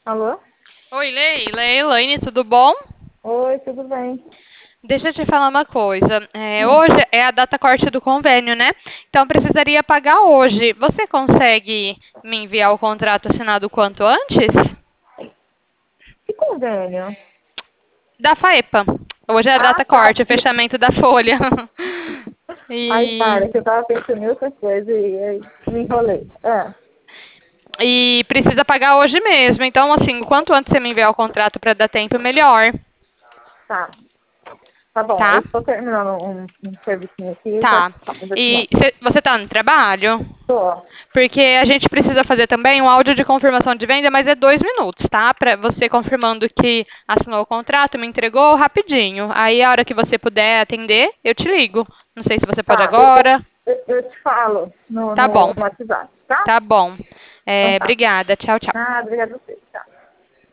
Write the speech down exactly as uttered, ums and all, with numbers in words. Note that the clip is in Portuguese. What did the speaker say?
Alô? Oi, Leila. É Elaine, tudo bom? Oi, tudo bem? Deixa eu te falar uma coisa. É, Hum. hoje é a data corte do convênio, né? Então precisaria pagar hoje. Você consegue me enviar o contrato assinado o quanto antes? Que convênio? Da FAEPA. Hoje é a Ah, data tá. corte, o fechamento da folha. Ai, E, para, que eu tava pensando em outra coisa e aí me enrolei. Ah, e precisa pagar hoje mesmo. Então, assim, o quanto antes você me enviar o contrato para dar tempo, melhor. tá. Tá bom, eu Tá? estou terminando um, um serviçinho aqui e já, Tá. tá, eu já te E mando. cê- você tá no trabalho? Tô. Porque a gente precisa fazer também um áudio de confirmação de venda, mas é dois minutos, tá? Para você confirmando que assinou o contrato, me entregou rapidinho. Aí a hora que você puder atender, eu te ligo. Não sei se você pode Tá, eu, agora. eu, eu te falo no, Tá no bom, WhatsApp, tá? tá bom. Então É, tá. obrigada. Tchau, tchau. Ah, obrigada a você.